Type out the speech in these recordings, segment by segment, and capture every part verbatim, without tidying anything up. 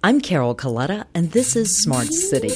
I'm Carol Coletta, and this is Smart City.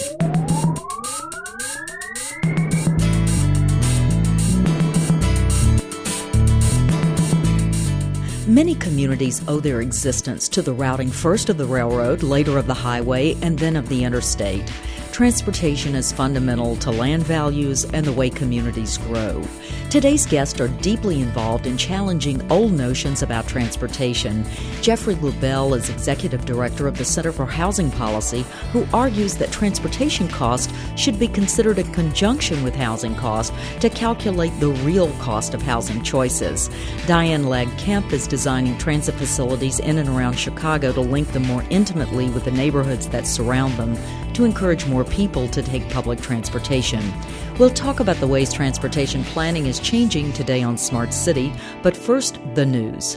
Many communities owe their existence to the routing first of the railroad, later of the highway, and then of the interstate. Transportation is fundamental to land values and the way communities grow. Today's guests are deeply involved in challenging old notions about transportation. Jeffrey Lubell is Executive Director of the Center for Housing Policy, who argues that transportation cost should be considered in conjunction with housing cost to calculate the real cost of housing choices. Diane Legg-Kemp is designing transit facilities in and around Chicago to link them more intimately with the neighborhoods that surround them, to encourage more people to take public transportation. We'll talk about the ways transportation planning is changing today on Smart City, but first, the news.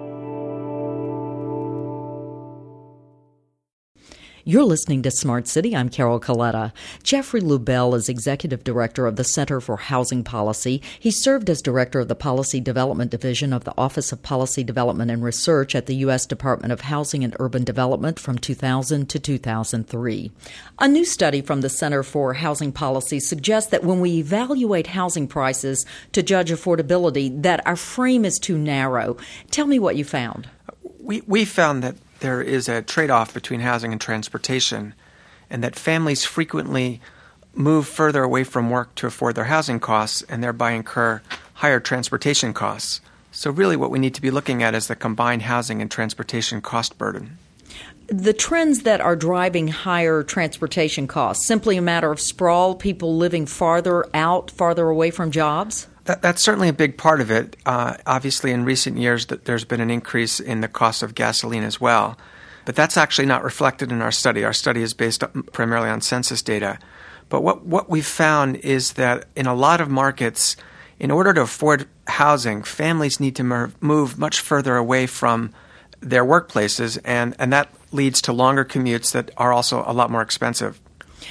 You're listening to Smart City. I'm Carol Coletta. Jeffrey Lubell is Executive Director of the Center for Housing Policy. He served as Director of the Policy Development Division of the Office of Policy Development and Research at the U S Department of Housing and Urban Development from two thousand to two thousand three. A new study from the Center for Housing Policy suggests that when we evaluate housing prices to judge affordability, that our frame is too narrow. Tell me what you found. We we found that there is a trade-off between housing and transportation, and that families frequently move further away from work to afford their housing costs and thereby incur higher transportation costs. So really what we need to be looking at is the combined housing and transportation cost burden. The trends that are driving higher transportation costs, simply a matter of sprawl, people living farther out, farther away from jobs? That, that's certainly a big part of it. Uh, obviously, in recent years, that there's been an increase in the cost of gasoline as well. But that's actually not reflected in our study. Our study is based primarily on census data. But what, what we've found is that in a lot of markets, in order to afford housing, families need to move much further away from their workplaces, and, and that leads to longer commutes that are also a lot more expensive.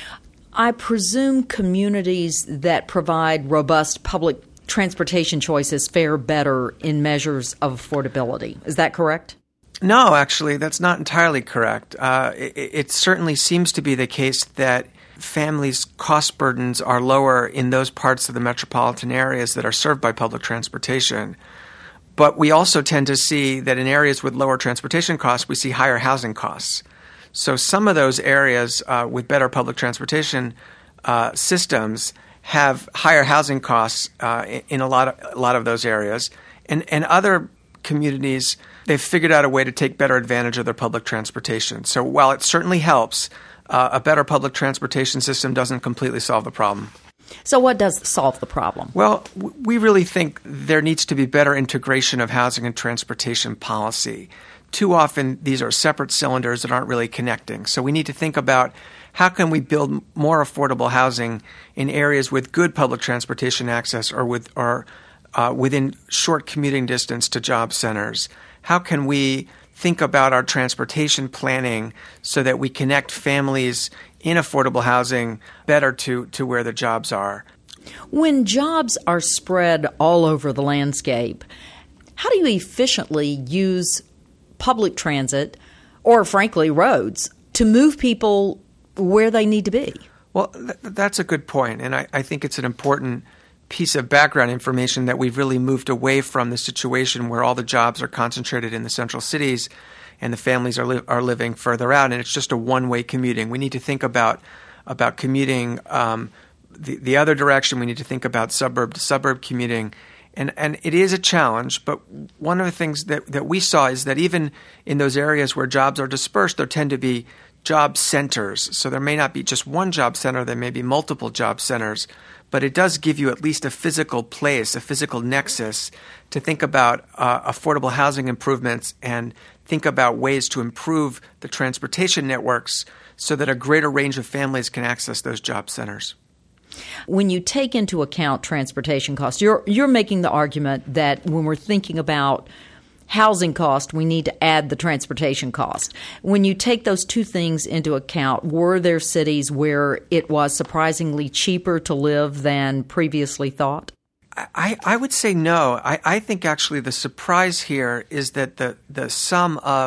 I presume communities that provide robust public transportation choices fare better in measures of affordability. Is that correct? No, actually, that's not entirely correct. Uh, it, it certainly seems to be the case that families' cost burdens are lower in those parts of the metropolitan areas that are served by public transportation. But we also tend to see that in areas with lower transportation costs, we see higher housing costs. So some of those areas uh, with better public transportation uh, systems have higher housing costs uh, in a lot of a lot of those areas, and and other communities, they've figured out a way to take better advantage of their public transportation. So while it certainly helps, uh, a better public transportation system doesn't completely solve the problem. So what does solve the problem? Well, we really think there needs to be better integration of housing and transportation policy. Too often, these are separate cylinders that aren't really connecting. So we need to think about how can we build more affordable housing in areas with good public transportation access or with or uh, within short commuting distance to job centers? How can we think about our transportation planning so that we connect families in affordable housing better to, to where the jobs are? When jobs are spread all over the landscape, how do you efficiently use public transit or, frankly, roads to move people where they need to be? Well, th- that's a good point, and I, I think it's an important piece of background information that we've really moved away from the situation where all the jobs are concentrated in the central cities and the families are li- are living further out, and it's just a one-way commuting. We need to think about about commuting um, the, the other direction. We need to think about suburb to suburb commuting. And and it is a challenge, but one of the things that, that we saw is that even in those areas where jobs are dispersed, there tend to be job centers. So there may not be just one job center, there may be multiple job centers, but it does give you at least a physical place, a physical nexus to think about uh, affordable housing improvements and think about ways to improve the transportation networks so that a greater range of families can access those job centers. When you take into account transportation costs, you're you're making the argument that when we're thinking about housing cost, we need to add the transportation cost. When you take those two things into account, were there cities where it was surprisingly cheaper to live than previously thought? I, I would say no. I, I think actually the surprise here is that the, the sum of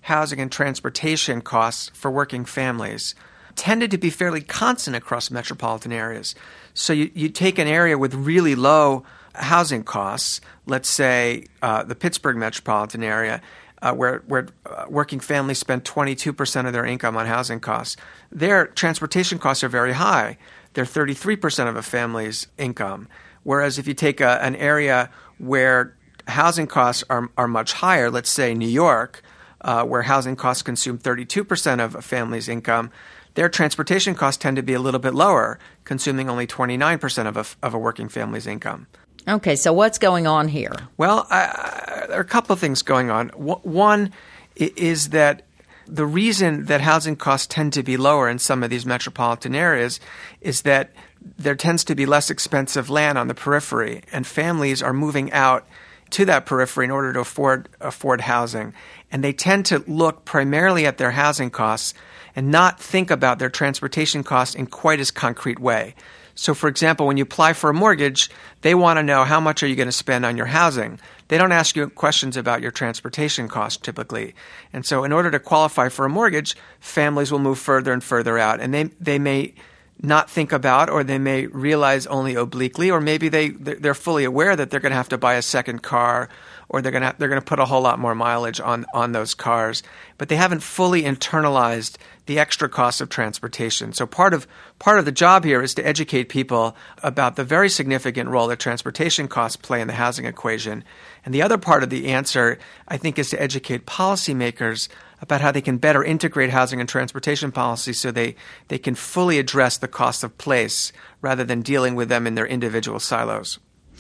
housing and transportation costs for working families tended to be fairly constant across metropolitan areas. So you, you take an area with really low housing costs, let's say uh, the Pittsburgh metropolitan area, uh, where, where uh, working families spend twenty-two percent of their income on housing costs. Their transportation costs are very high. They're thirty-three percent of a family's income. Whereas if you take a, an area where housing costs are, are much higher, let's say New York, uh, where housing costs consume thirty-two percent of a family's income, their transportation costs tend to be a little bit lower, consuming only twenty-nine percent of a, of a working family's income. Okay, so what's going on here? Well, I, there are a couple of things going on. W- one is that the reason that housing costs tend to be lower in some of these metropolitan areas is that there tends to be less expensive land on the periphery, and families are moving out to that periphery in order to afford afford housing. And they tend to look primarily at their housing costs and not think about their transportation costs in quite as concrete way. So, for example, when you apply for a mortgage, they want to know how much are you going to spend on your housing. They don't ask you questions about your transportation costs typically. And so in order to qualify for a mortgage, families will move further and further out. And they they may not think about, or they may realize only obliquely, or maybe they, they're fully aware that they're going to have to buy a second car, or they're going to they're going to put a whole lot more mileage on, on those cars. But they haven't fully internalized the extra cost of transportation. So part of part of the job here is to educate people about the very significant role that transportation costs play in the housing equation. And the other part of the answer, I think, is to educate policymakers about how they can better integrate housing and transportation policy so they, they can fully address the cost of place rather than dealing with them in their individual silos.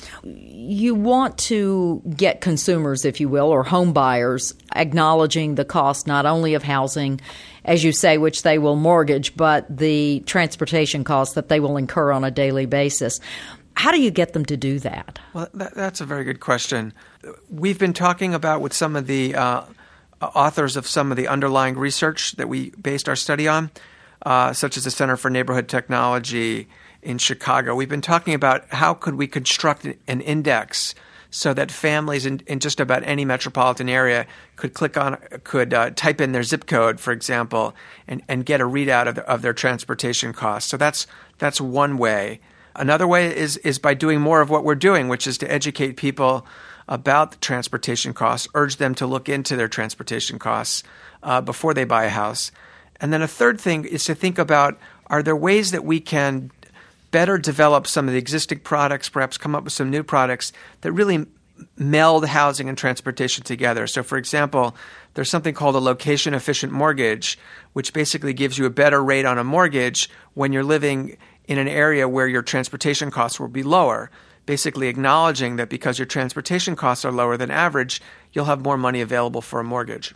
You want to get consumers, if you will, or home buyers acknowledging the cost not only of housing, as you say, which they will mortgage, but the transportation costs that they will incur on a daily basis. How do you get them to do that? Well, that, that's a very good question. We've been talking about with some of the uh, authors of some of the underlying research that we based our study on, uh, such as the Center for Neighborhood Technology in Chicago. We've been talking about how could we construct an index so that families in, in just about any metropolitan area could click on, could uh, type in their zip code, for example, and, and get a readout of, the, of their transportation costs. So that's that's one way. Another way is is by doing more of what we're doing, which is to educate people about the transportation costs, urge them to look into their transportation costs uh, before they buy a house. And then a third thing is to think about, are there ways that we can better develop some of the existing products, perhaps come up with some new products that really meld housing and transportation together. So, for example, there's something called a location-efficient mortgage, which basically gives you a better rate on a mortgage when you're living in an area where your transportation costs will be lower, basically acknowledging that because your transportation costs are lower than average, you'll have more money available for a mortgage.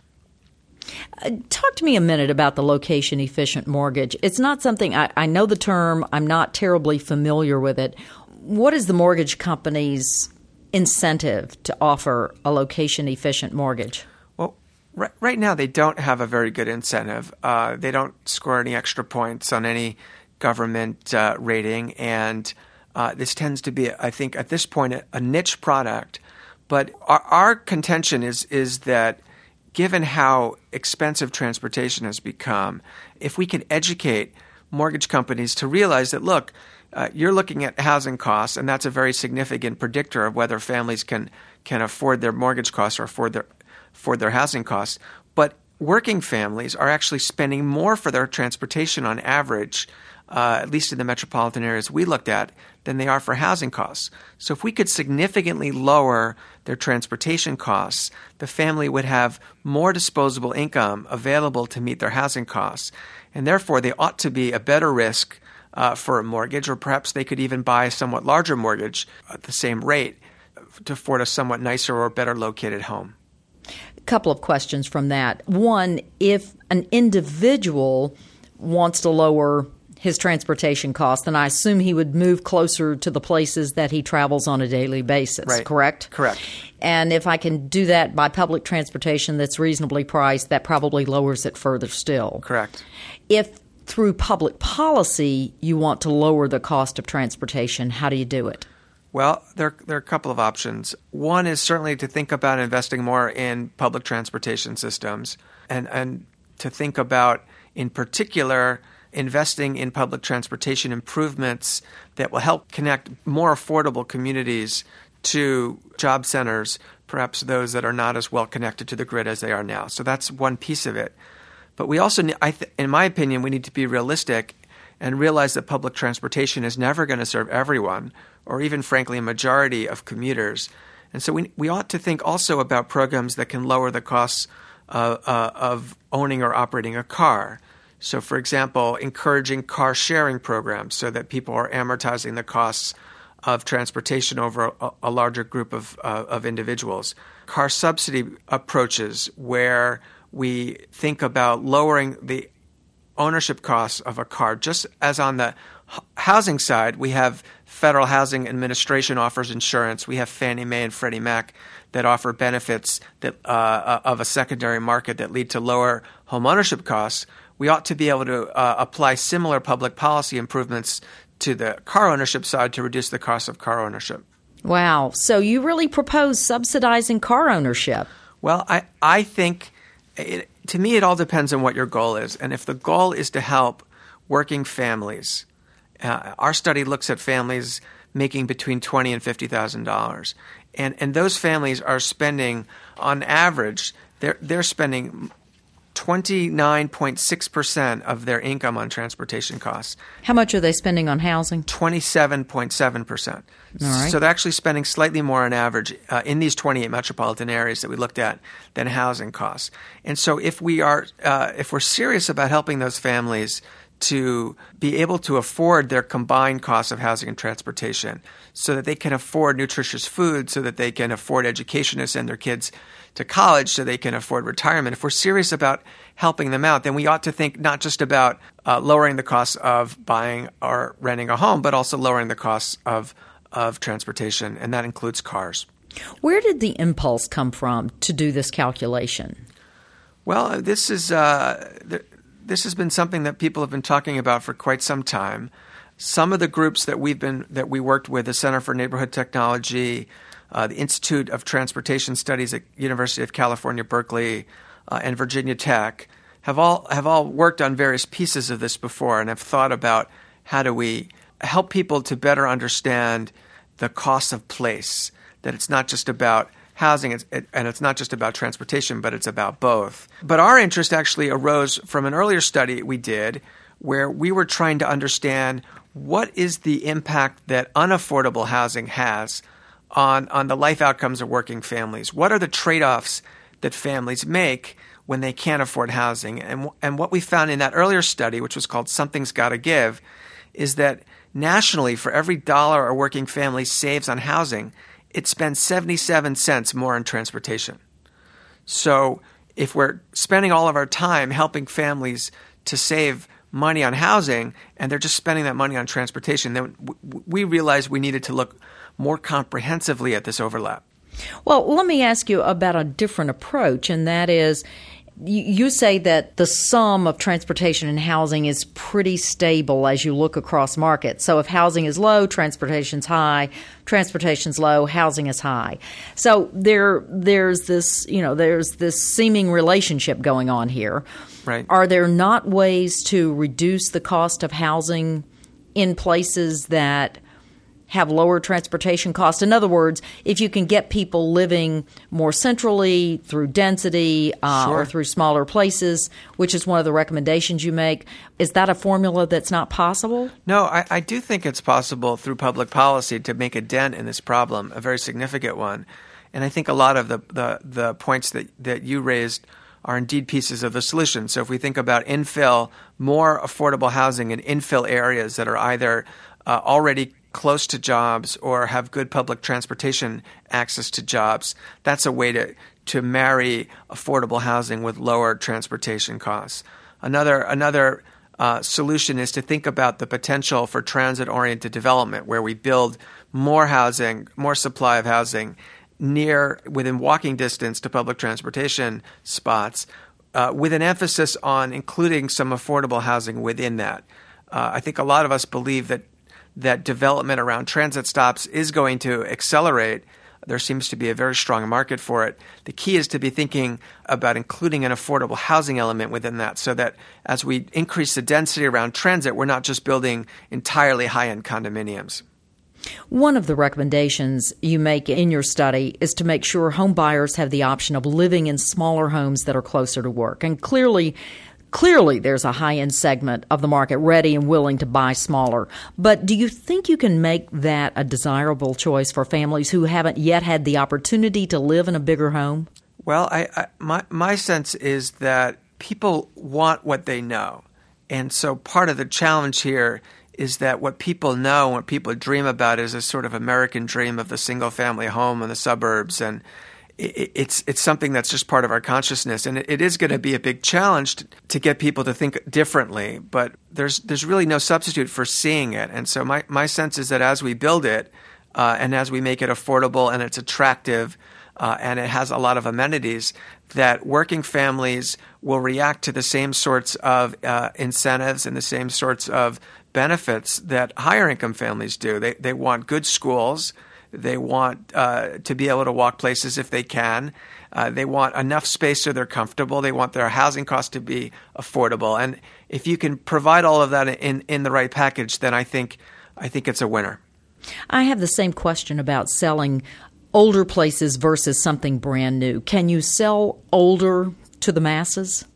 Uh, talk to me a minute about the location-efficient mortgage. It's not something I, I know the term. I'm not terribly familiar with it. What is the mortgage company's incentive to offer a location-efficient mortgage? Well, right, right now they don't have a very good incentive. Uh, they don't score any extra points on any government uh, rating, and uh, this tends to be, I think, at this point, a, a niche product. But our, our contention is is that given how expensive transportation has become, if we can educate mortgage companies to realize that, look, uh, you're looking at housing costs, and that's a very significant predictor of whether families can can afford their mortgage costs or afford their afford their housing costs. But working families are actually spending more for their transportation on average, uh, at least in the metropolitan areas we looked at, than they are for housing costs. So if we could significantly lower their transportation costs, the family would have more disposable income available to meet their housing costs. And therefore, they ought to be a better risk uh, for a mortgage, or perhaps they could even buy a somewhat larger mortgage at the same rate to afford a somewhat nicer or better located home. A couple of questions from that. One, if an individual wants to lower his transportation costs, then I assume he would move closer to the places that he travels on a daily basis, right. Correct? Correct. And if I can do that by public transportation that's reasonably priced, that probably lowers it further still. Correct. If through public policy you want to lower the cost of transportation, how do you do it? Well, there, there are a couple of options. One is certainly to think about investing more in public transportation systems. and, and to think about, in particular, investing in public transportation improvements that will help connect more affordable communities to job centers, perhaps those that are not as well connected to the grid as they are now. So that's one piece of it. But we also, I th- in my opinion, we need to be realistic and realize that public transportation is never going to serve everyone, or even, frankly, a majority of commuters. And so we we ought to think also about programs that can lower the costs uh, uh, of owning or operating a car. So, for example, encouraging car sharing programs so that people are amortizing the costs of transportation over a, a larger group of, uh, of individuals. Car subsidy approaches where we think about lowering the ownership costs of a car. Just as on the h- housing side, we have Federal Housing Administration offers insurance. We have Fannie Mae and Freddie Mac that offer benefits that uh, of a secondary market that lead to lower home ownership costs. We ought to be able to uh, apply similar public policy improvements to the car ownership side to reduce the cost of car ownership. Wow. So you really propose subsidizing car ownership? Well, I, I think, it, to me, it all depends on what your goal is. And if the goal is to help working families, uh, our study looks at families making between twenty thousand dollars and fifty thousand dollars. And, and those families are spending, on average, they're, they're spending twenty-nine point six percent of their income on transportation costs. How much are they spending on housing? twenty-seven point seven percent. All right. So they're actually spending slightly more on average uh, in these twenty-eight metropolitan areas that we looked at than housing costs. And so if we are, uh, if we're serious about helping those families to be able to afford their combined costs of housing and transportation so that they can afford nutritious food, so that they can afford education to send their kids to college, so they can afford retirement. If we're serious about helping them out, then we ought to think not just about uh, lowering the costs of buying or renting a home, but also lowering the costs of, of transportation, and that includes cars. Where did the impulse come from to do this calculation? Well, this is uh, th- this has been something that people have been talking about for quite some time. Some of the groups that we've been that we worked with, the Center for Neighborhood Technology, uh, the Institute of Transportation Studies at University of California, Berkeley, uh, and Virginia Tech, have all have all worked on various pieces of this before and have thought about how do we help people to better understand the cost of place, that it's not just about housing, it's, it, and it's not just about transportation, but it's about both. But our interest actually arose from an earlier study we did where we were trying to understand what is the impact that unaffordable housing has on, on the life outcomes of working families. What are the trade-offs that families make when they can't afford housing? And, and what we found in that earlier study, which was called Something's Gotta Give, is that nationally, for every dollar a working family saves on housing, it spends seventy-seven cents more on transportation. So if we're spending all of our time helping families to save money on housing and they're just spending that money on transportation, then w- we realized we needed to look more comprehensively at this overlap. Well, let me ask you about a different approach, and that is you say that the sum of transportation and housing is pretty stable as you look across markets. So if housing is low, transportation's high. Transportation's low, housing is high. So there, there's this, you know, there's this seeming relationship going on here. Right. Are there not ways to reduce the cost of housing in places that have lower transportation costs? In other words, if you can get people living more centrally through density uh, sure. or through smaller places, which is one of the recommendations you make, is that a formula that's not possible? No, I, I do think it's possible through public policy to make a dent in this problem, a very significant one. And I think a lot of the, the, the points that, that you raised are indeed pieces of the solution. So if we think about infill, more affordable housing in infill areas that are either uh, already close to jobs or have good public transportation access to jobs, that's a way to, to marry affordable housing with lower transportation costs. Another another uh, solution is to think about the potential for transit-oriented development, where we build more housing, more supply of housing near, within walking distance to public transportation spots, uh, with an emphasis on including some affordable housing within that. Uh, I think a lot of us believe that that development around transit stops is going to accelerate There seems to be a very strong market for it. The key is to be thinking about including an affordable housing element within that, so that as we increase the density around transit, we're not just building entirely high-end condominiums. One of the recommendations you make in your study is to make sure home buyers have the option of living in smaller homes that are closer to work. And clearly, clearly there's a high-end segment of the market ready and willing to buy smaller. But do you think you can make that a desirable choice for families who haven't yet had the opportunity to live in a bigger home? Well, I, I, my, my sense is that people want what they know. And so part of the challenge here is that what people know, what people dream about, is a sort of American dream of the single-family home in the suburbs, and it, it's it's something that's just part of our consciousness, and it, it is going to be a big challenge to, to get people to think differently. But there's there's really no substitute for seeing it, and so my my sense is that as we build it, uh, and as we make it affordable and it's attractive, uh, and it has a lot of amenities, that working families will react to the same sorts of uh, incentives and the same sorts of benefits that higher income families do. They they want good schools. They want uh, to be able to walk places if they can. Uh, they want enough space so they're comfortable. They want their housing costs to be affordable. And if you can provide all of that in, in the right package, then I think I think it's a winner. I have the same question about selling older places versus something brand new. Can you sell older to the masses?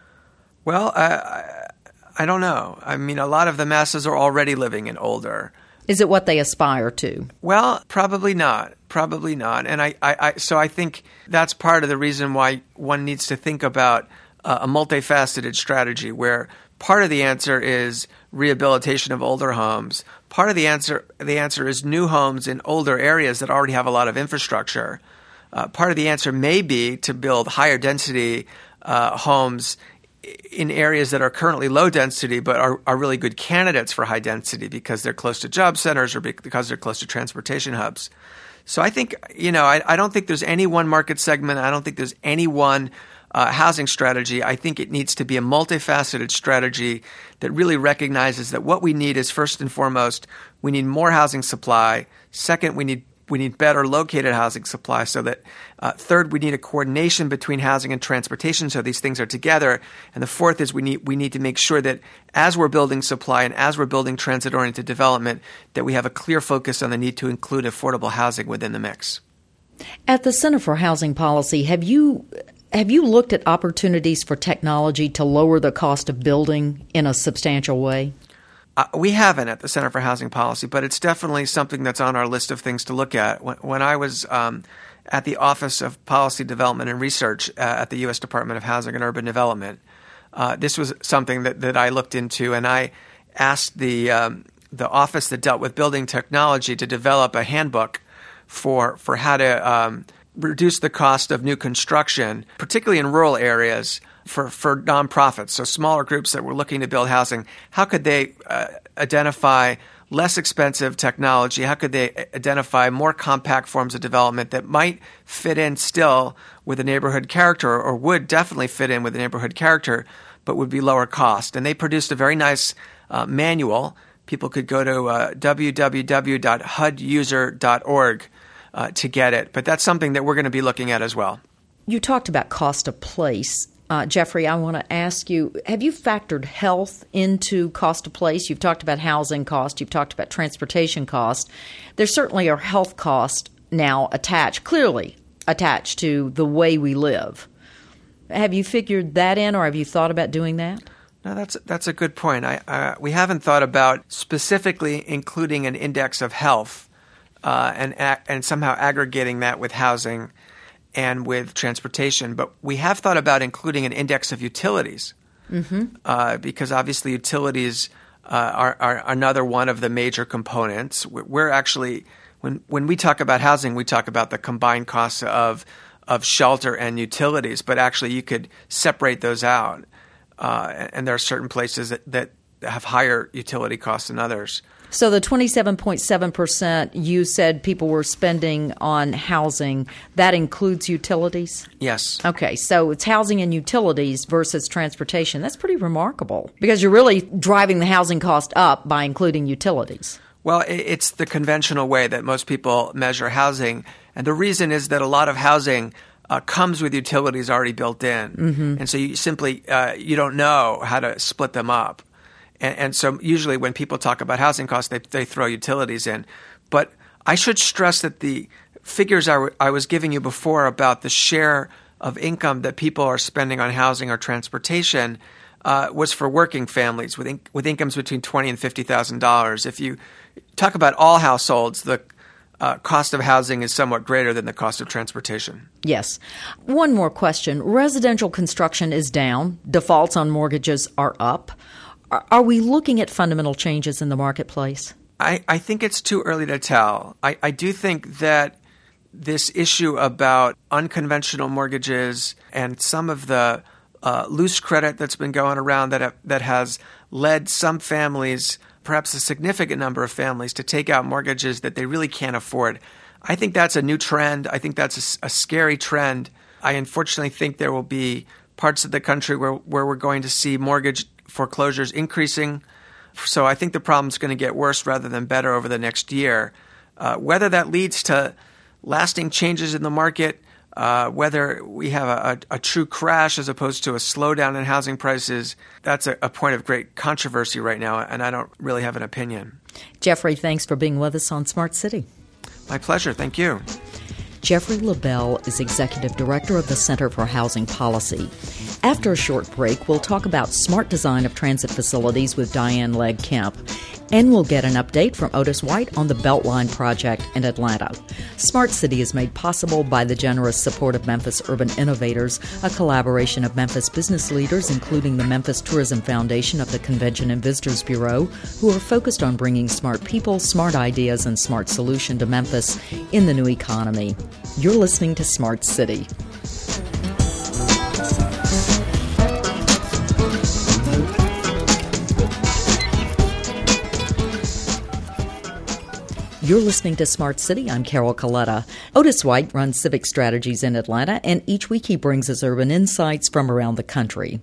Well, I, I don't know. I mean, a lot of the masses are already living in older. Is it what they aspire to? Well, probably not. Probably not. And I, I, I so I think that's part of the reason why one needs to think about uh, a multifaceted strategy, where part of the answer is rehabilitation of older homes. Part of the answer the answer is new homes in older areas that already have a lot of infrastructure. Uh, part of the answer may be to build higher density uh, homes in areas that are currently low density but are, are really good candidates for high density because they're close to job centers or because they're close to transportation hubs. So I think, you know, I, I don't think there's any one market segment. I don't think there's any one uh, housing strategy. I think it needs to be a multifaceted strategy that really recognizes that what we need is, first and foremost, we need more housing supply. Second, we need We need better located housing supply, so that uh, third, we need a coordination between housing and transportation so these things are together. And the fourth is we need we need to make sure that as we're building supply and as we're building transit-oriented development, that we have a clear focus on the need to include affordable housing within the mix. At the Center for Housing Policy, have you have you looked at opportunities for technology to lower the cost of building in a substantial way? Uh, we haven't at the Center for Housing Policy, but it's definitely something that's on our list of things to look at. When, when I was um, at the Office of Policy Development and Research uh, at the U S Department of Housing and Urban Development, uh, this was something that, that I looked into, and I asked the um, the office that dealt with building technology to develop a handbook for for how to um, reduce the cost of new construction, particularly in rural areas, for, for nonprofits, so smaller groups that were looking to build housing. How could they uh, identify less expensive technology? How could they identify more compact forms of development that might fit in still with a neighborhood character, or would definitely fit in with a neighborhood character, but would be lower cost? And they produced a very nice uh, manual. People could go to uh, w w w dot h u d user dot org uh, to get it. But that's something that we're going to be looking at as well. You talked about cost of place. Uh, Jeffrey, I want to ask you, have you factored health into cost of place? You've talked about housing cost. You've talked about transportation cost. There certainly are health costs now attached, clearly attached to the way we live. Have you figured that in, or have you thought about doing that? No, that's that's a good point. I, uh, we haven't thought about specifically including an index of health uh, and and somehow aggregating that with housing and with transportation. But we have thought about including an index of utilities, mm-hmm. uh, because obviously utilities uh, are, are another one of the major components. We're actually, when when we talk about housing, we talk about the combined costs of of shelter and utilities, but actually you could separate those out. Uh, and there are certain places that, that have higher utility costs than others. So the twenty-seven point seven percent you said people were spending on housing, that includes utilities? Yes. Okay, so it's housing and utilities versus transportation. That's pretty remarkable, because you're really driving the housing cost up by including utilities. Well, it's the conventional way that most people measure housing. And the reason is that a lot of housing uh, comes with utilities already built in. Mm-hmm. And so you simply, uh, you don't know how to split them up. And, and so usually when people talk about housing costs, they, they throw utilities in. But I should stress that the figures I, w- I was giving you before about the share of income that people are spending on housing or transportation uh, was for working families with in- with incomes between twenty thousand dollars and fifty thousand dollars. If you talk about all households, the uh, cost of housing is somewhat greater than the cost of transportation. Yes. One more question. Residential construction is down. Defaults on mortgages are up. Are, are we looking at fundamental changes in the marketplace? I, I think it's too early to tell. I, I do think that this issue about unconventional mortgages and some of the uh, loose credit that's been going around that have, that has led some families, perhaps a significant number of families, to take out mortgages that they really can't afford. I think that's a new trend. I think that's a, a scary trend. I unfortunately think there will be parts of the country where, where we're going to see mortgage foreclosures increasing. So I think the problem's going to get worse rather than better over the next year. Uh, whether that leads to lasting changes in the market, uh, whether we have a, a, a true crash as opposed to a slowdown in housing prices, that's a, a point of great controversy right now, and I don't really have an opinion. Jeffrey, thanks for being with us on Smart City. My pleasure. Thank you. Jeffrey LaBelle is Executive Director of the Center for Housing Policy. After a short break, we'll talk about smart design of transit facilities with Diane Legg-Kemp. And we'll get an update from Otis White on the Beltline project in Atlanta. Smart City is made possible by the generous support of Memphis Urban Innovators, a collaboration of Memphis business leaders, including the Memphis Tourism Foundation of the Convention and Visitors Bureau, who are focused on bringing smart people, smart ideas, and smart solution to Memphis in the new economy. You're listening to Smart City. You're listening to Smart City. I'm Carol Coletta. Otis White runs Civic Strategies in Atlanta, and each week he brings us urban insights from around the country.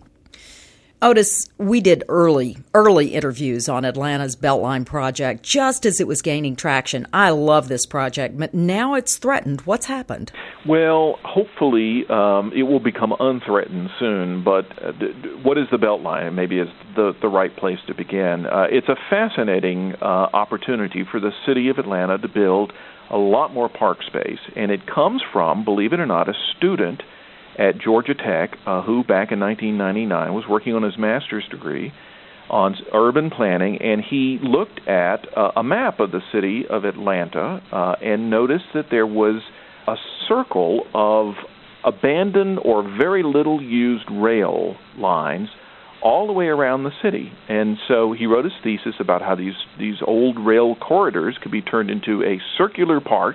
Otis, we did early, early interviews on Atlanta's Beltline project just as it was gaining traction. I love this project, but now it's threatened. What's happened? Well, hopefully um, it will become unthreatened soon, but uh, d- d- what is the Beltline? Maybe is the, the right place to begin. Uh, it's a fascinating uh, opportunity for the city of Atlanta to build a lot more park space, and it comes from, believe it or not, a student at Georgia Tech, uh, who back in nineteen ninety-nine was working on his master's degree on urban planning, and he looked at uh, a map of the city of Atlanta uh, and noticed that there was a circle of abandoned or very little used rail lines all the way around the city. And so he wrote his thesis about how these, these old rail corridors could be turned into a circular park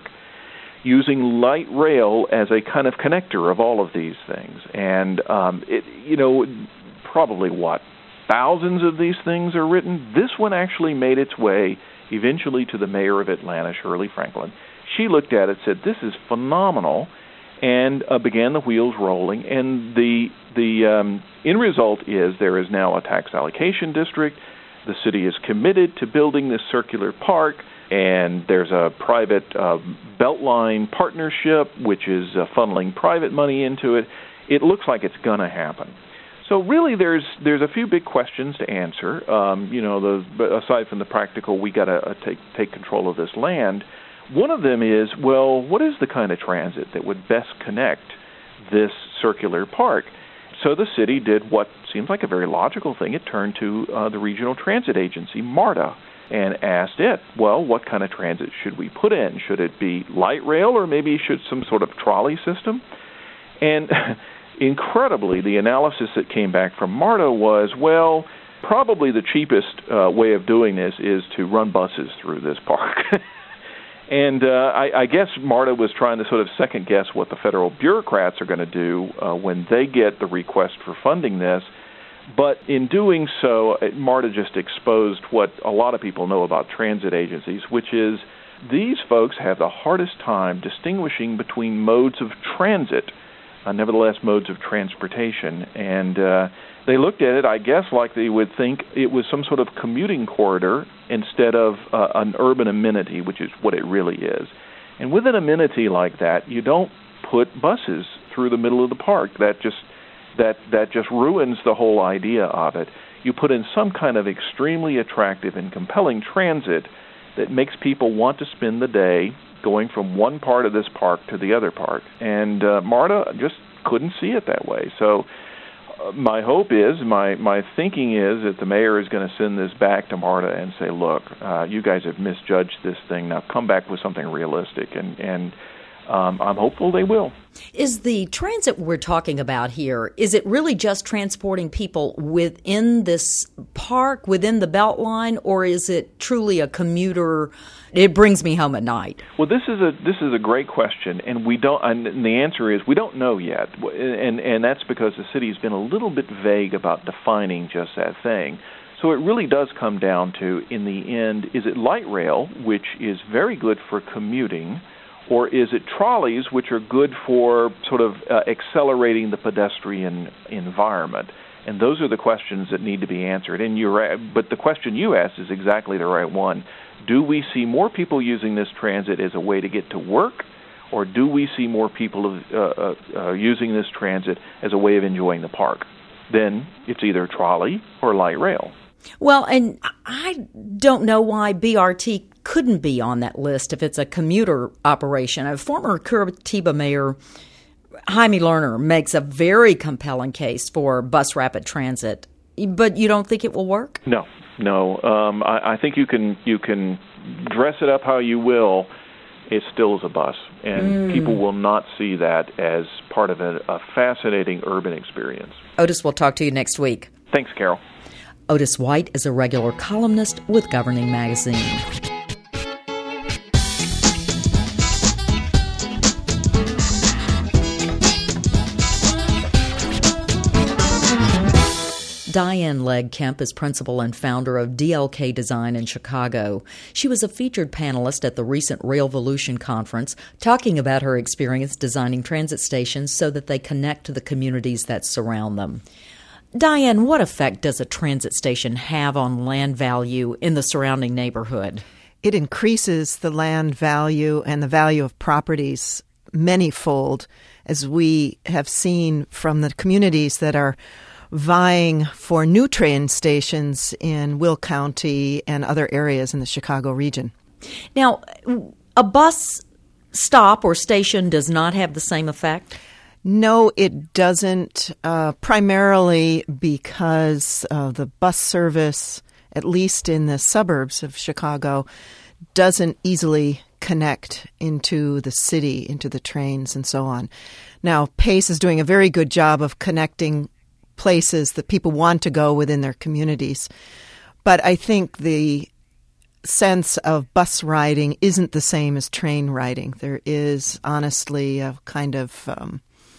using light rail as a kind of connector of all of these things. And, um, it, you know, probably, what, thousands of these things are written? This one actually made its way eventually to the mayor of Atlanta, Shirley Franklin. She looked at it, said, this is phenomenal, and uh, began the wheels rolling. And the, the um, end result is there is now a tax allocation district. The city is committed to building this circular park, and there's a private uh, Beltline partnership, which is uh, funneling private money into it. It looks like it's going to happen. So really, there's there's a few big questions to answer. Um, you know, the, aside from the practical, we got to uh, take take control of this land. One of them is, well, what is the kind of transit that would best connect this circular park? So the city did what seems like a very logical thing. It turned to uh, the regional transit agency, MARTA, and asked it, well, what kind of transit should we put in? Should it be light rail, or maybe should some sort of trolley system? And incredibly, the analysis that came back from MARTA was, well, probably the cheapest uh, way of doing this is to run buses through this park. And uh, I, I guess MARTA was trying to sort of second-guess what the federal bureaucrats are going to do uh, when they get the request for funding this. But in doing so, MARTA just exposed what a lot of people know about transit agencies, which is these folks have the hardest time distinguishing between modes of transit, uh, nevertheless modes of transportation. And uh, they looked at it, I guess, like they would think it was some sort of commuting corridor instead of uh, an urban amenity, which is what it really is. And with an amenity like that, you don't put buses through the middle of the park. That just that that just ruins the whole idea of it. You put in some kind of extremely attractive and compelling transit that makes people want to spend the day going from one part of this park to the other part. And uh, MARTA just couldn't see it that way. So uh, my hope is, my, my thinking is that the mayor is going to send this back to MARTA and say, look, uh, you guys have misjudged this thing. Now come back with something realistic. And, and um, I'm hopeful they will. Is the transit we're talking about here, is it really just transporting people within this park, within the Beltline, or is it truly a commuter, it brings me home at night? Well, this is a this is a great question, and we don't. And the answer is we don't know yet, and and that's because the city's been a little bit vague about defining just that thing. So it really does come down to, in the end, is it light rail, which is very good for commuting, or is it trolleys, which are good for sort of uh, accelerating the pedestrian environment? And those are the questions that need to be answered. And you're right, but the question you asked is exactly the right one. Do we see more people using this transit as a way to get to work, or do we see more people uh, uh, uh, using this transit as a way of enjoying the park? Then it's either trolley or light rail. Well, and I don't know why B R T couldn't be on that list if it's a commuter operation. A former Curitiba mayor, Jaime Lerner, makes a very compelling case for bus rapid transit, but you don't think it will work? No, no. Um, I, I think you can you can dress it up how you will. It still is a bus, and mm. people will not see that as part of a, a fascinating urban experience. Otis, we'll talk to you next week. Thanks, Carol. Otis White is a regular columnist with Governing Magazine. Diane Legg Kemp is principal and founder of D L K Design in Chicago. She was a featured panelist at the recent Railvolution conference, talking about her experience designing transit stations so that they connect to the communities that surround them. Diane, what effect does a transit station have on land value in the surrounding neighborhood? It increases the land value and the value of properties manyfold, as we have seen from the communities that are vying for new train stations in Will County and other areas in the Chicago region. Now, a bus stop or station does not have the same effect? No, it doesn't, uh, primarily because uh, the bus service, at least in the suburbs of Chicago, doesn't easily connect into the city, into the trains and so on. Now, Pace is doing a very good job of connecting places that people want to go within their communities. But I think the sense of bus riding isn't the same as train riding. There is honestly a kind of um,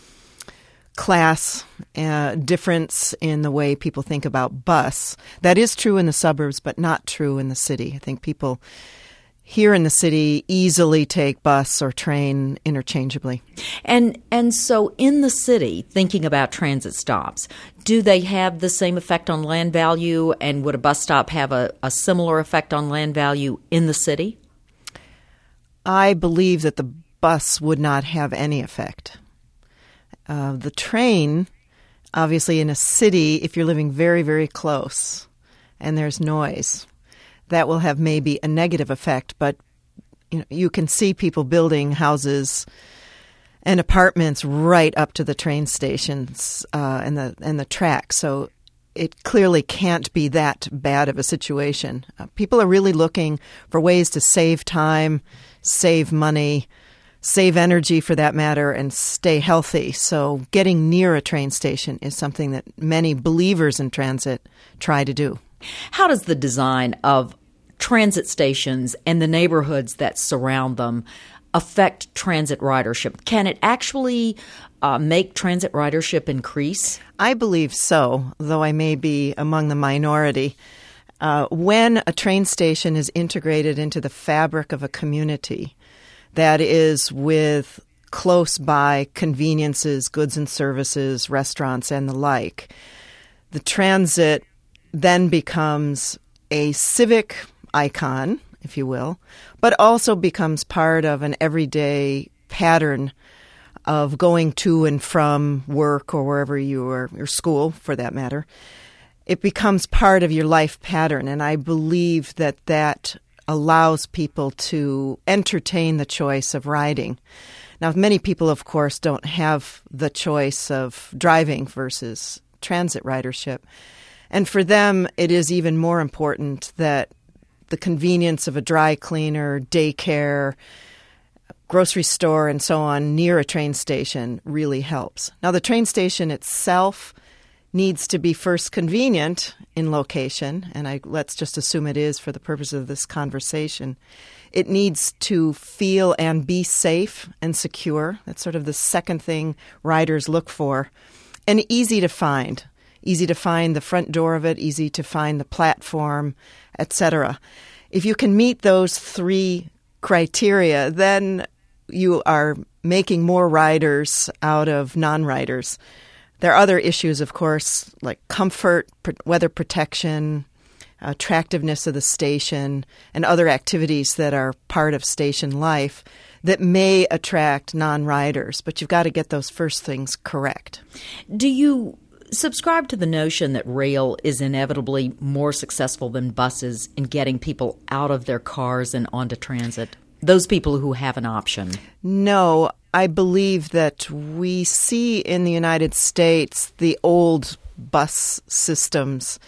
class uh, difference in the way people think about bus. That is true in the suburbs, but not true in the city. I think people here in the city easily take bus or train interchangeably. And and so in the city, thinking about transit stops, do they have the same effect on land value, and would a bus stop have a, a similar effect on land value in the city? I believe that the bus would not have any effect. Uh, the train, obviously in a city, if you're living very, very close and there's noise, that will have maybe a negative effect. But you know, you can see people building houses and apartments right up to the train stations uh, and the and the tracks. So it clearly can't be that bad of a situation. Uh, people are really looking for ways to save time, save money, save energy for that matter, and stay healthy. So getting near a train station is something that many believers in transit try to do. How does the design of transit stations and the neighborhoods that surround them affect transit ridership? Can it actually uh, make transit ridership increase? I believe so, though I may be among the minority. Uh, when a train station is integrated into the fabric of a community, that is with close by conveniences, goods and services, restaurants, and the like, the transit then becomes a civic icon, if you will, but also becomes part of an everyday pattern of going to and from work or wherever you are, or school for that matter. It becomes part of your life pattern, and I believe that that allows people to entertain the choice of riding. Now, many people, of course, don't have the choice of driving versus transit ridership. And for them, it is even more important that the convenience of a dry cleaner, daycare, grocery store, and so on near a train station really helps. Now, the train station itself needs to be first convenient in location, and I, let's just assume it is for the purpose of this conversation. It needs to feel and be safe and secure. That's sort of the second thing riders look for. And easy to find. Easy to find the front door of it, easy to find the platform, et cetera. If you can meet those three criteria, then you are making more riders out of non-riders. There are other issues, of course, like comfort, weather protection, attractiveness of the station, and other activities that are part of station life that may attract non-riders. But you've got to get those first things correct. Do you subscribe to the notion that rail is inevitably more successful than buses in getting people out of their cars and onto transit? Those people who have an option. No, I believe that we see in the United States the old bus systems,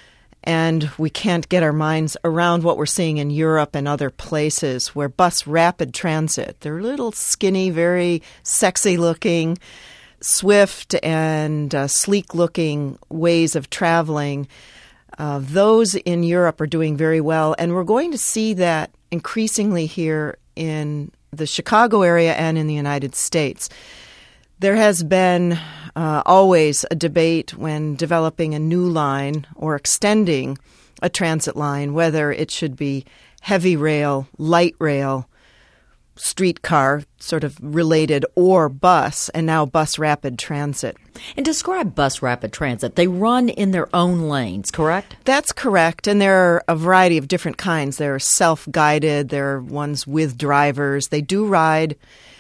and we can't get our minds around what we're seeing in Europe and other places where bus rapid transit, they're little skinny, very sexy looking, swift and uh, sleek looking ways of traveling. Uh, those in Europe are doing very well, and we're going to see that increasingly here in the Chicago area and in the United States. There has been uh, always a debate when developing a new line or extending a transit line, whether it should be heavy rail, light rail, streetcar, sort of related, or bus, and now bus rapid transit. And describe bus rapid transit. They run in their own lanes, correct? That's correct, and there are a variety of different kinds. There are self-guided, there are ones with drivers. They do ride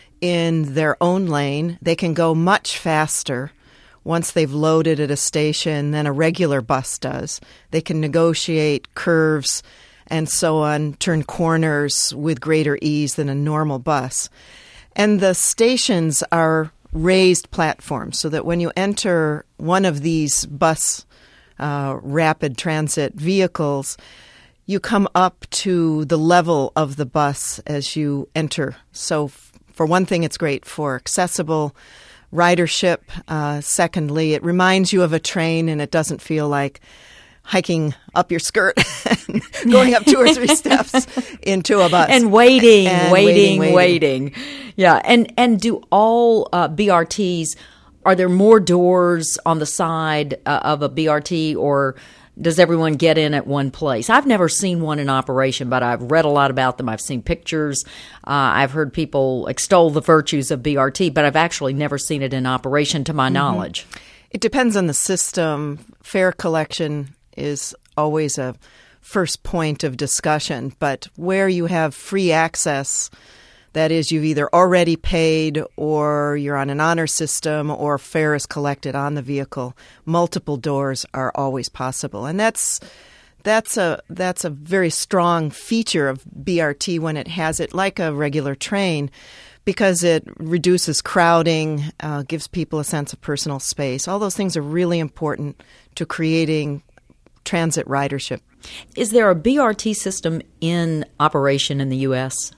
in their own lane. They can go much faster once they've loaded at a station than a regular bus does. They can negotiate curves and so on, turn corners with greater ease than a normal bus. And the stations are raised platforms so that when you enter one of these bus uh, rapid transit vehicles, you come up to the level of the bus as you enter. So f- for one thing, it's great for accessible ridership. Uh, secondly, it reminds you of a train and it doesn't feel like hiking up your skirt and going up two or three steps into a bus. And waiting, and waiting, waiting, waiting, waiting. Yeah. And, and do all uh, B R Ts, are there more doors on the side uh, of a B R T, or does everyone get in at one place? I've never seen one in operation, but I've read a lot about them. I've seen pictures. Uh, I've heard people extol the virtues of B R T, but I've actually never seen it in operation to my mm-hmm. knowledge. It depends on the system. Fare collection is always a first point of discussion, but where you have free access, that is, you've either already paid or you're on an honor system or fare is collected on the vehicle, multiple doors are always possible. And that's that's a that's a very strong feature of B R T when it has it like a regular train, because it reduces crowding, uh, gives people a sense of personal space. All those things are really important to creating transit ridership. Is there a B R T system in operation in the U S?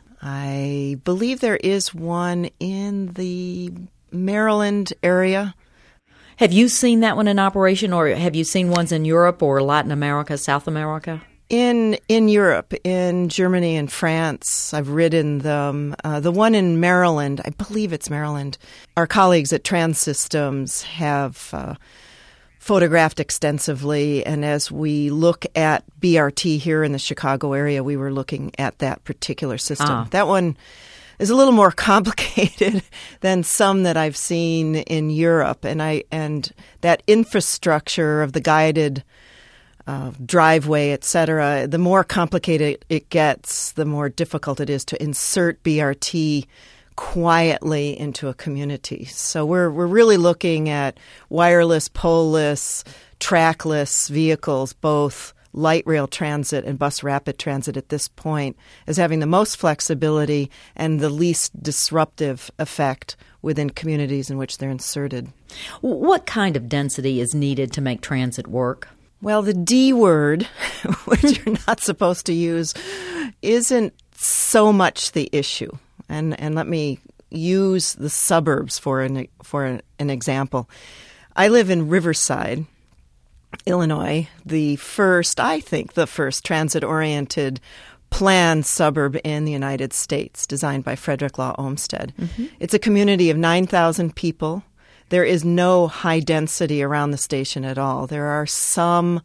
I believe there is one in the Maryland area. Have you seen that one in operation, or have you seen ones in Europe or Latin America, South America? In in Europe, in Germany and France, I've ridden them. Uh, the one in Maryland, I believe it's Maryland, our colleagues at Transsystems have uh, photographed extensively, and as we look at B R T here in the Chicago area, we were looking at that particular system. Ah. That one is a little more complicated than some that I've seen in Europe, and I and that infrastructure of the guided uh, driveway, et cetera. The more complicated it gets, the more difficult it is to insert B R T quietly into a community. So we're we're really looking at wireless, pole-less, trackless vehicles, both light rail transit and bus rapid transit at this point, as having the most flexibility and the least disruptive effect within communities in which they're inserted. What kind of density is needed to make transit work? Well, the D word, which you're not supposed to use, isn't so much the issue. And and let me use the suburbs for an for an, an example. I live in Riverside, Illinois, the first, I think, the first transit-oriented planned suburb in the United States, designed by Frederick Law Olmsted. Mm-hmm. It's a community of nine thousand people. There is no high density around the station at all. There are some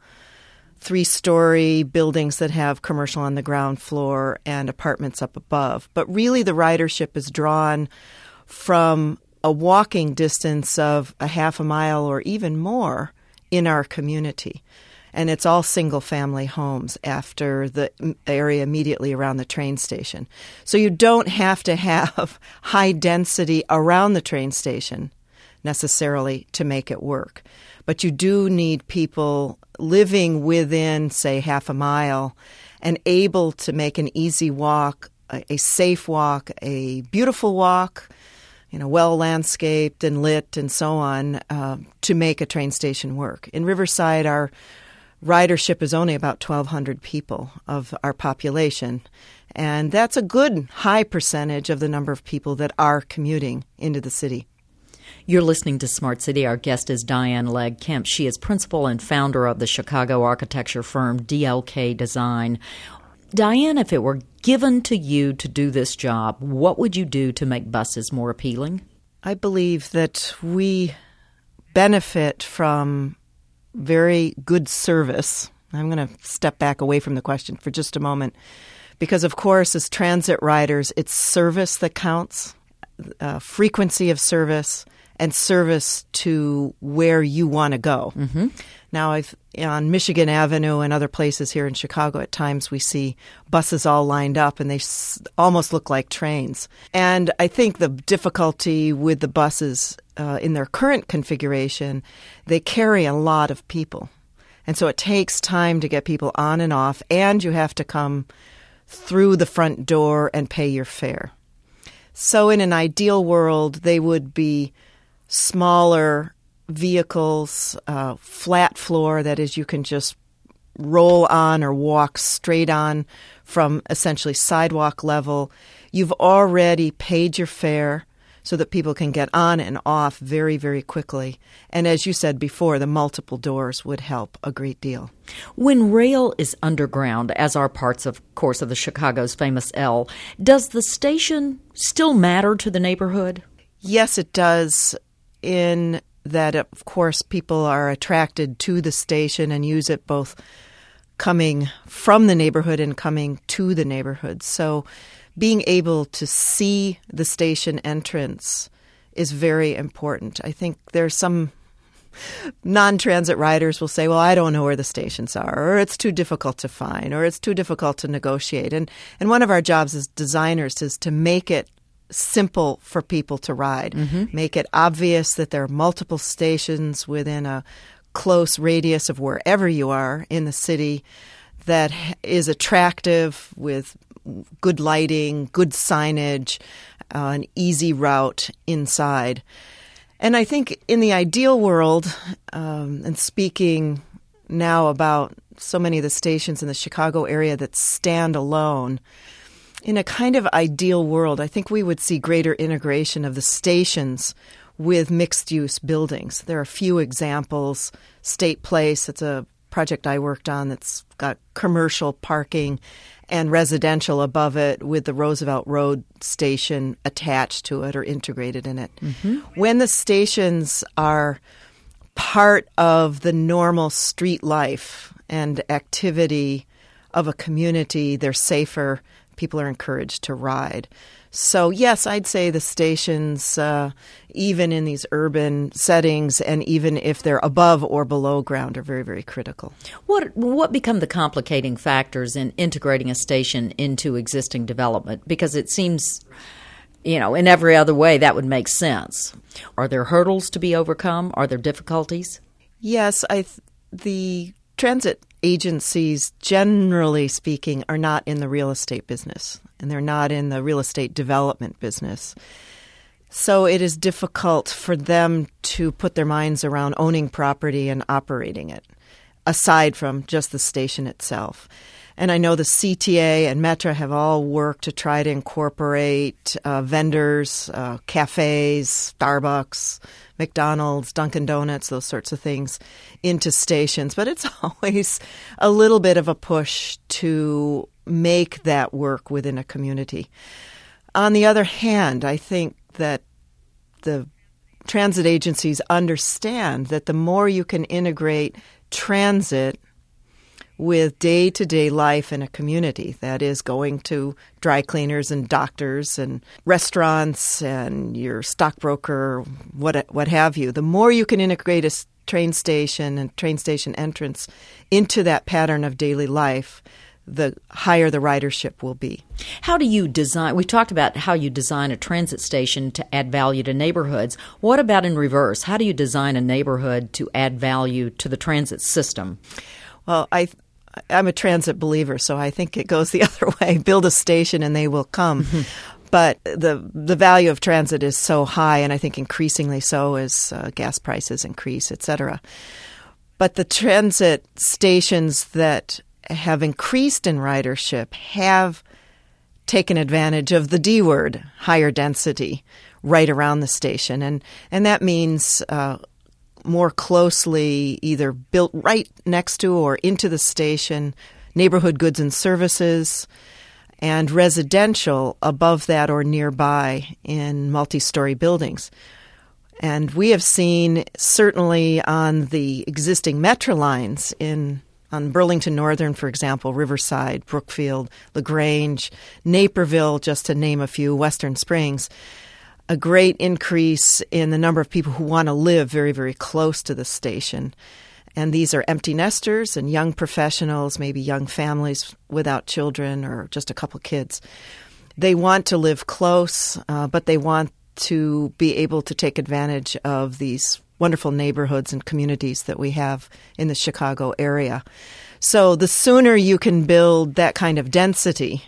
three-story buildings that have commercial on the ground floor and apartments up above. But really the ridership is drawn from a walking distance of a half a mile or even more in our community. And it's all single-family homes after the area immediately around the train station. So you don't have to have high density around the train station necessarily to make it work. But you do need people living within, say, half a mile and able to make an easy walk, a, a safe walk, a beautiful walk, you know, well-landscaped and lit and so on, uh, to make a train station work. In Riverside, our ridership is only about twelve hundred people of our population, and that's a good high percentage of the number of people that are commuting into the city. You're listening to Smart City. Our guest is Diane Legg Kemp. She is principal and founder of the Chicago architecture firm D L K Design. Diane, if it were given to you to do this job, what would you do to make buses more appealing? I believe that we benefit from very good service. I'm going to step back away from the question for just a moment because, of course, as transit riders, it's service that counts, uh, frequency of service, and service to where you want to go. Mm-hmm. Now, I've, on Michigan Avenue and other places here in Chicago, at times we see buses all lined up and they s- almost look like trains. And I think the difficulty with the buses uh, in their current configuration, they carry a lot of people. And so it takes time to get people on and off, and you have to come through the front door and pay your fare. So in an ideal world, they would be smaller vehicles, uh, flat floor, that is, you can just roll on or walk straight on from essentially sidewalk level. You've already paid your fare so that people can get on and off very, very quickly. And as you said before, the multiple doors would help a great deal. When rail is underground, as are parts, of course, of the Chicago's famous L, does the station still matter to the neighborhood? Yes, it does, in that, of course, people are attracted to the station and use it both coming from the neighborhood and coming to the neighborhood. So being able to see the station entrance is very important. I think there's some non-transit riders will say, well, I don't know where the stations are, or it's too difficult to find, or it's too difficult to negotiate. And and one of our jobs as designers is to make it simple for people to ride, mm-hmm. make it obvious that there are multiple stations within a close radius of wherever you are in the city that is attractive with good lighting, good signage, uh, an easy route inside. And I think in the ideal world, um, and speaking now about so many of the stations in the Chicago area that stand alone, in a kind of ideal world, I think we would see greater integration of the stations with mixed-use buildings. There are a few examples. State Place, it's a project I worked on that's got commercial parking and residential above it with the Roosevelt Road station attached to it or integrated in it. Mm-hmm. When the stations are part of the normal street life and activity of a community, they're safer. People are encouraged to ride. So, yes, I'd say the stations, uh, even in these urban settings and even if they're above or below ground, are very, very critical. What what become the complicating factors in integrating a station into existing development? Because it seems, you know, in every other way that would make sense. Are there hurdles to be overcome? Are there difficulties? Yes, I th- the transit agencies, generally speaking, are not in the real estate business, and they're not in the real estate development business. So it is difficult for them to put their minds around owning property and operating it, aside from just the station itself. And I know the C T A and Metra have all worked to try to incorporate uh, vendors, uh, cafes, Starbucks, McDonald's, Dunkin' Donuts, those sorts of things into stations. But it's always a little bit of a push to make that work within a community. On the other hand, I think that the transit agencies understand that the more you can integrate transit with day-to-day life in a community, that is going to dry cleaners and doctors and restaurants and your stockbroker, what what have you, the more you can integrate a train station and train station entrance into that pattern of daily life, the higher the ridership will be. How do you design? We talked about how you design a transit station to add value to neighborhoods. What about in reverse? How do you design a neighborhood to add value to the transit system? Well, I I'm a transit believer, so I think it goes the other way. Build a station and they will come. Mm-hmm. But the the value of transit is so high, and I think increasingly so as uh, gas prices increase, et cetera. But the transit stations that have increased in ridership have taken advantage of the D word, higher density, right around the station. And, and that means uh, more closely either built right next to or into the station, neighborhood goods and services, and residential above that or nearby in multi-story buildings. And we have seen, certainly on the existing Metra lines in on Burlington Northern, for example, Riverside, Brookfield, LaGrange, Naperville, just to name a few, Western Springs, a great increase in the number of people who want to live very, very close to the station. And these are empty nesters and young professionals, maybe young families without children or just a couple kids. They want to live close, uh, but they want to be able to take advantage of these wonderful neighborhoods and communities that we have in the Chicago area. So the sooner you can build that kind of density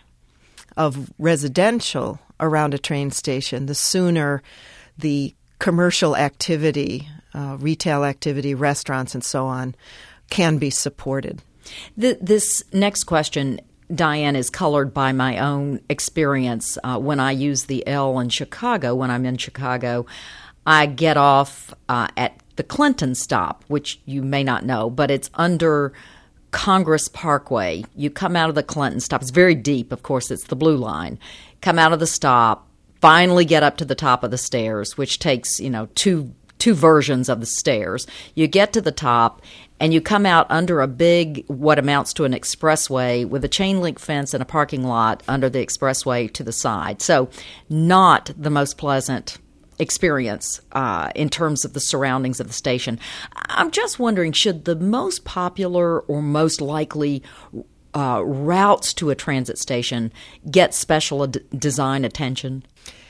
of residential around a train station, the sooner the commercial activity, uh, retail activity, restaurants and so on, can be supported. The, this next question, Diane, is colored by my own experience. Uh, when I use the L in Chicago, when I'm in Chicago, I get off uh, at the Clinton stop, which you may not know, but it's under Congress Parkway. You come out of the Clinton stop. It's very deep. Of course, it's the blue line. Come out of the stop, finally get up to the top of the stairs, which takes, you know, two two versions of the stairs. You get to the top, and you come out under a big, what amounts to an expressway with a chain link fence and a parking lot under the expressway to the side. So not the most pleasant experience uh, in terms of the surroundings of the station. I'm just wondering, should the most popular or most likely uh, routes to a transit station get special ad- design attention?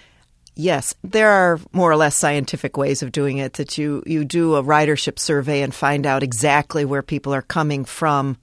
Yes, there are more or less scientific ways of doing it, that you, you do a ridership survey and find out exactly where people are coming from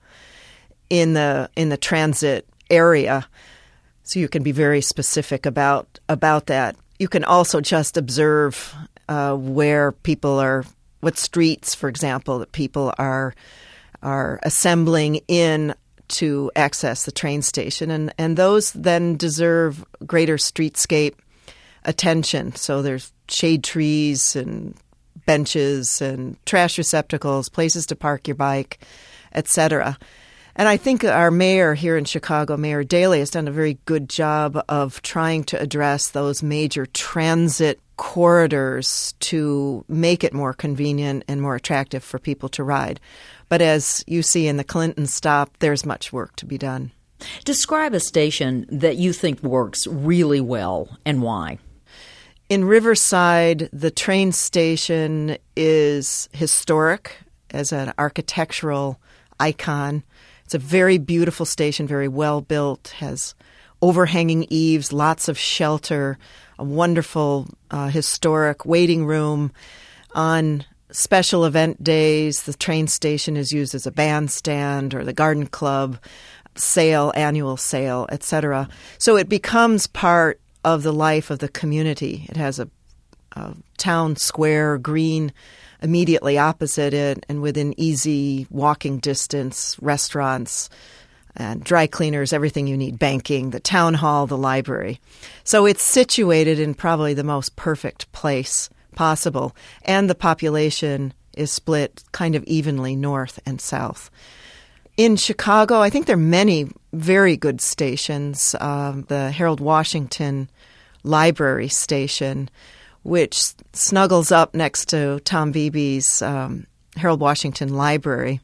in the in the transit area. So you can be very specific about about that. You can also just observe uh, where people are, what streets, for example, that people are are assembling in to access the train station. And, and those then deserve greater streetscape attention. So there's shade trees and benches and trash receptacles, places to park your bike, et cetera. And I think our mayor here in Chicago, Mayor Daley, has done a very good job of trying to address those major transit corridors to make it more convenient and more attractive for people to ride. But as you see in the Clinton stop, there's much work to be done. Describe a station that you think works really well and why. In Riverside, the train station is historic as an architectural icon. It's a very beautiful station, very well built, has overhanging eaves, lots of shelter, a wonderful uh, historic waiting room. On special event days, the train station is used as a bandstand or the garden club sale, annual sale, et cetera. So it becomes part of the life of the community. It has a, a town square, green, immediately opposite it, and within easy walking distance, restaurants and dry cleaners, everything you need, banking, the town hall, the library. So it's situated in probably the most perfect place possible, and the population is split kind of evenly north and south. In Chicago, I think there are many very good stations. Um, the Harold Washington Library Station, which snuggles up next to Tom Beebe's um, Harold Washington Library,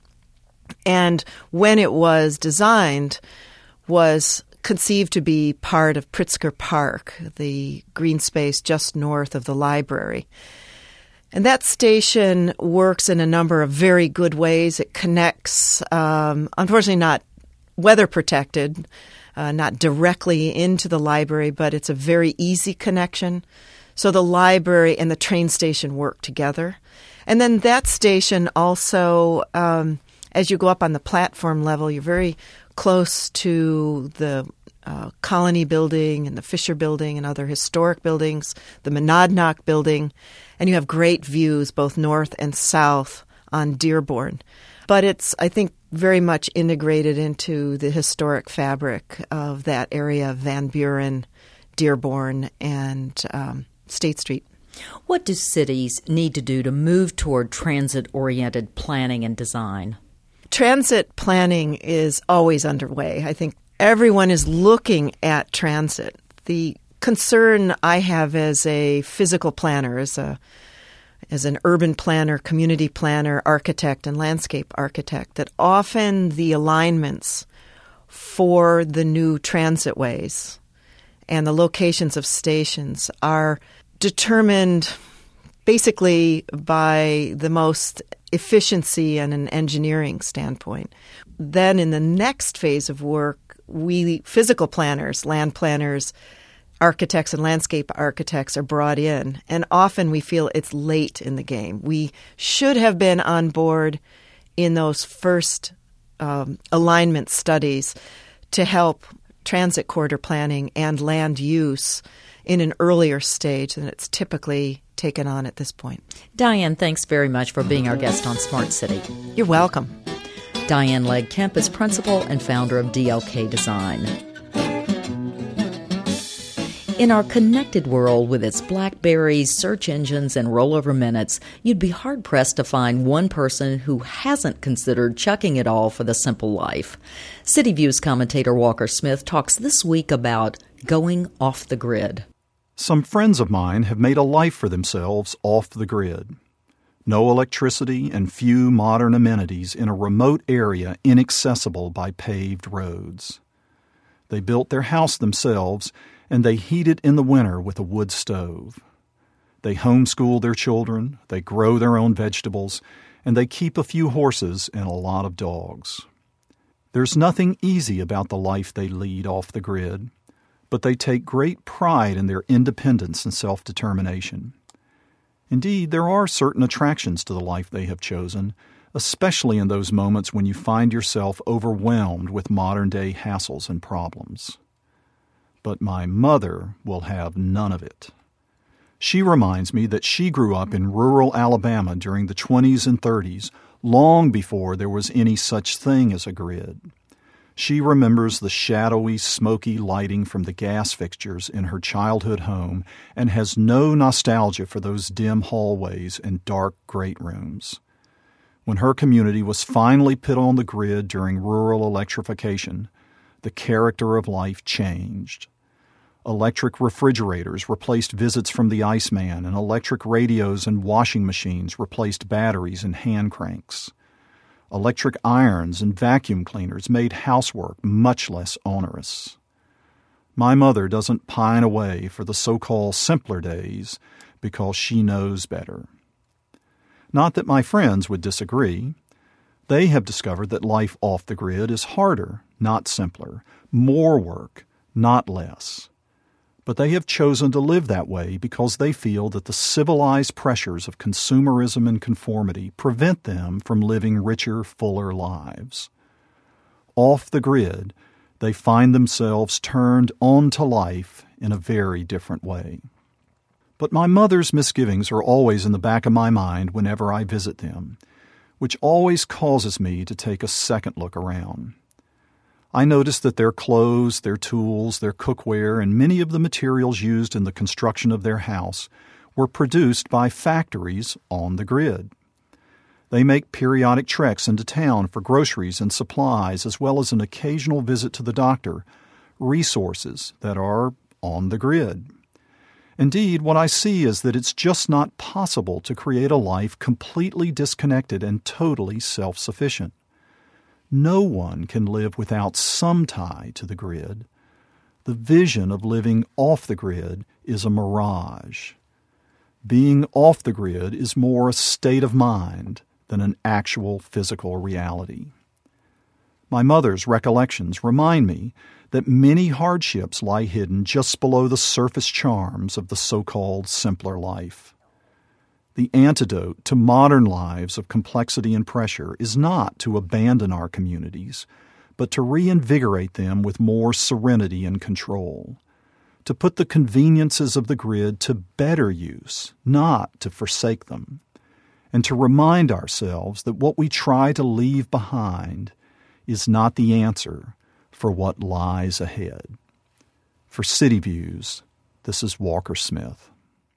and when it was designed, was conceived to be part of Pritzker Park, the green space just north of the library. And that station works in a number of very good ways. It connects, um, unfortunately not weather protected, uh, not directly into the library, but it's a very easy connection. So the library and the train station work together. And then that station also, um, as you go up on the platform level, you're very close to the uh, Colony Building and the Fisher Building and other historic buildings, the Monadnock Building, and you have great views both north and south on Dearborn. But it's, I think, very much integrated into the historic fabric of that area of Van Buren, Dearborn, and um, State Street. What do cities need to do to move toward transit-oriented planning and design? Transit planning is always underway. I think everyone is looking at transit. The concern I have as a physical planner, as a as an urban planner, community planner, architect, and landscape architect, that often the alignments for the new transitways and the locations of stations are determined basically by the most efficiency and an engineering standpoint. Then in the next phase of work, we physical planners, land planners, architects and landscape architects are brought in, and often we feel it's late in the game. We should have been on board in those first um, alignment studies to help transit corridor planning and land use in an earlier stage than it's typically taken on at this point. Diane, thanks very much for being our guest on Smart City. You're welcome. Diane Legg-Kemp is principal and founder of D L K Design. In our connected world with its BlackBerries, search engines, and rollover minutes, you'd be hard-pressed to find one person who hasn't considered chucking it all for the simple life. City Views commentator Walker Smith talks this week about going off the grid. Some friends of mine have made a life for themselves off the grid. No electricity and few modern amenities in a remote area inaccessible by paved roads. They built their house themselves, and they heat it in the winter with a wood stove. They homeschool their children, they grow their own vegetables, and they keep a few horses and a lot of dogs. There's nothing easy about the life they lead off the grid, but they take great pride in their independence and self-determination. Indeed, there are certain attractions to the life they have chosen, especially in those moments when you find yourself overwhelmed with modern-day hassles and problems. But my mother will have none of it. She reminds me that she grew up in rural Alabama during the twenties and thirties, long before there was any such thing as a grid. She remembers the shadowy, smoky lighting from the gas fixtures in her childhood home and has no nostalgia for those dim hallways and dark great rooms. When her community was finally put on the grid during rural electrification, the character of life changed. Electric refrigerators replaced visits from the Iceman, and electric radios and washing machines replaced batteries and hand cranks. Electric irons and vacuum cleaners made housework much less onerous. My mother doesn't pine away for the so-called simpler days because she knows better. Not that my friends would disagree. They have discovered that life off the grid is harder, not simpler, more work, not less. But they have chosen to live that way because they feel that the civilized pressures of consumerism and conformity prevent them from living richer, fuller lives. Off the grid, they find themselves turned on to life in a very different way. But my mother's misgivings are always in the back of my mind whenever I visit them, which always causes me to take a second look around. I noticed that their clothes, their tools, their cookware, and many of the materials used in the construction of their house were produced by factories on the grid. They make periodic treks into town for groceries and supplies, as well as an occasional visit to the doctor, resources that are on the grid. Indeed, what I see is that it's just not possible to create a life completely disconnected and totally self-sufficient. No one can live without some tie to the grid. The vision of living off the grid is a mirage. Being off the grid is more a state of mind than an actual physical reality. My mother's recollections remind me that many hardships lie hidden just below the surface charms of the so-called simpler life. The antidote to modern lives of complexity and pressure is not to abandon our communities, but to reinvigorate them with more serenity and control, to put the conveniences of the grid to better use, not to forsake them, and to remind ourselves that what we try to leave behind is not the answer for what lies ahead. For City Views, this is Walker Smith.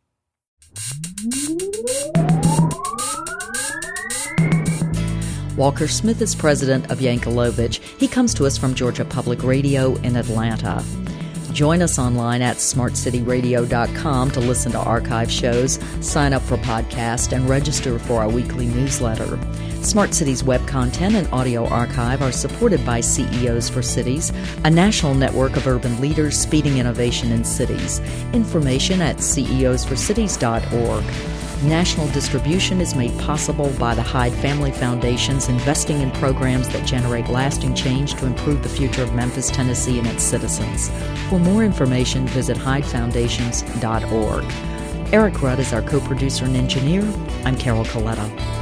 Walker Smith is president of Yankelovich. He comes to us from Georgia Public Radio in Atlanta. Join us online at smart city radio dot com to listen to archive shows, sign up for podcasts, and register for our weekly newsletter. Smart Cities web content and audio archive are supported by C E Os for Cities, a national network of urban leaders speeding innovation in cities. Information at c e os for cities dot org. National distribution is made possible by the Hyde Family Foundation's investing in programs that generate lasting change to improve the future of Memphis, Tennessee, and its citizens. For more information, visit hyde foundations dot org. Eric Rudd is our co-producer and engineer. I'm Carol Coletta.